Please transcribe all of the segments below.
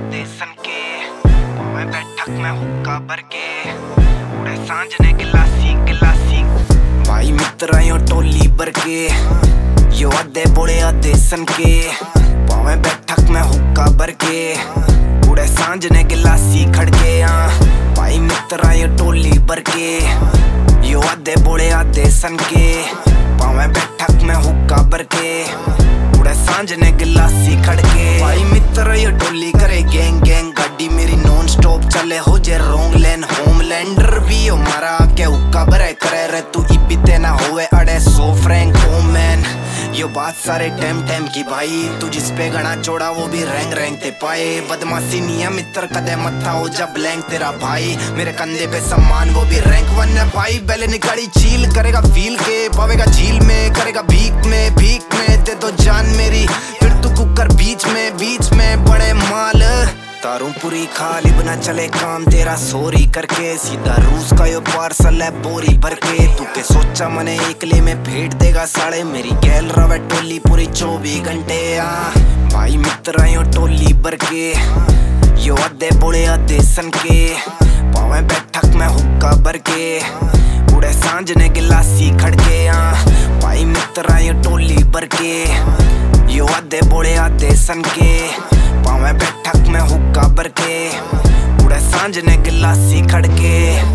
आते सन के मैं बैठक में हुक्का भर के उड़े सांझ ने गिलासी गिलासी भाई मित्र आयो टोली भर के यो आधे बोले आते सन के मैं बैठक में हुक्का भर के उड़े सांझ ने गिलासी खड़के भाई मित्र आयो टोली भर के यो आधे बोले आते सन के मैं बैठक में हुक्का भर के उड़े सांझ ने गिलासी खड़के भाई मित्र ये टोली करे गैंग गैंग गाड़ी मेरी नॉन स्टॉप चले हो जे रोंग लेन होमलैंडर भी हो मारा के हुक्का भरे करे रे तू इपीते ना होवे अड़े सो फ्रैंक हो मैन यो बात सारे टाइम टाइम की भाई तू जिस पे गणा चोड़ा वो भी रैंग रैंग ते पाए बदमाशी नहीं है मित्र कदे मत्था हो जा ब्लैंक तेरा भाई मेरे कंधे पे सम्मान वो भी रैंक वन है भाई पहले निकाली चील करेगा फील के पावेगा झील में करेगा भीख में दे दो जान मेरी फिर तू कुकर बीच में बड़े माल तारू पूरी खाली बना चले काम तेरा सोरी करके सीधा रूस का यो पार्सल है बोरी भर के तू के सोचा मने एकले में फेंट देगा साड़े मेरी गैल रवे टोली पूरी 24 घंटे भाई मित्र आयो टोली भर के यो आधे बोले आधे सन के पावे बैठक में हुक्का भर के उड़े सांझ ने गिलासी खड़के भाई मित्र आयो टोली भर के यो आधे बोले आधे सन के पावे बैठक में हुक्का भर के उड़े सांझ ने गिलासी खड़के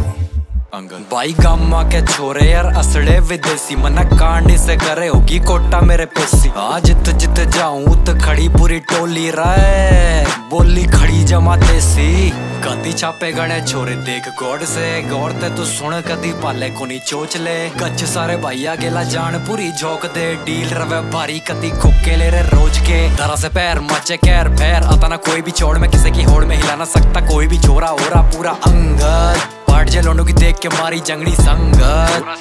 भाई गामा के छोरे यार असड़े विदेशी मना कांडी से करे होगी कोटा मेरे पेशी आज जित जाऊं तो खड़ी पूरी टोली राय बोली खड़ी जमा देसी कदी छापे गणे छोरे देख गौड़ से गौरते तू सुन कदी पाले कोनी चोच ले गच सारे भाइया गेला जान पूरी झोंक दे डील रवे भारी कदी खोके ले रे रोज के धरा से पैर मचे कैर फैर आता ना कोई भी छोड़ में किसी की होड़ में हिला ना सकता कोई भी जोरा हो रहा पूरा अंगद पाट जे लोंडो की देख के मारी जंगली संगत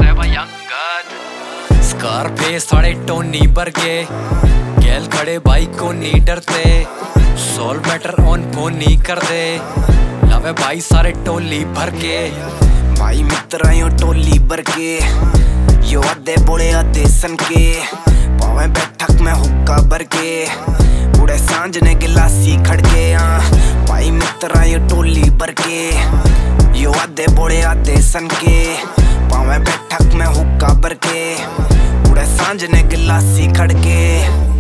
स्कारफेस साढ़े टोनी भर के गैल खड़े भाई को नहीं डरते सोल मैटर ऑन फोन नहीं कर दे लवे भाई सारे टोली भर के भाई मित्र आयो टोली भर के यो आधे बोले आधे सन के पावे बैठक में हुक्का भर के उड़े सांझ ने गिलासी खड़के भाई मित्र आयो टोली भर के यो आधे बोले आधे सन के पावे बैठक में हुक्का भर के उड़े सांझ ने गिलासी खड़के।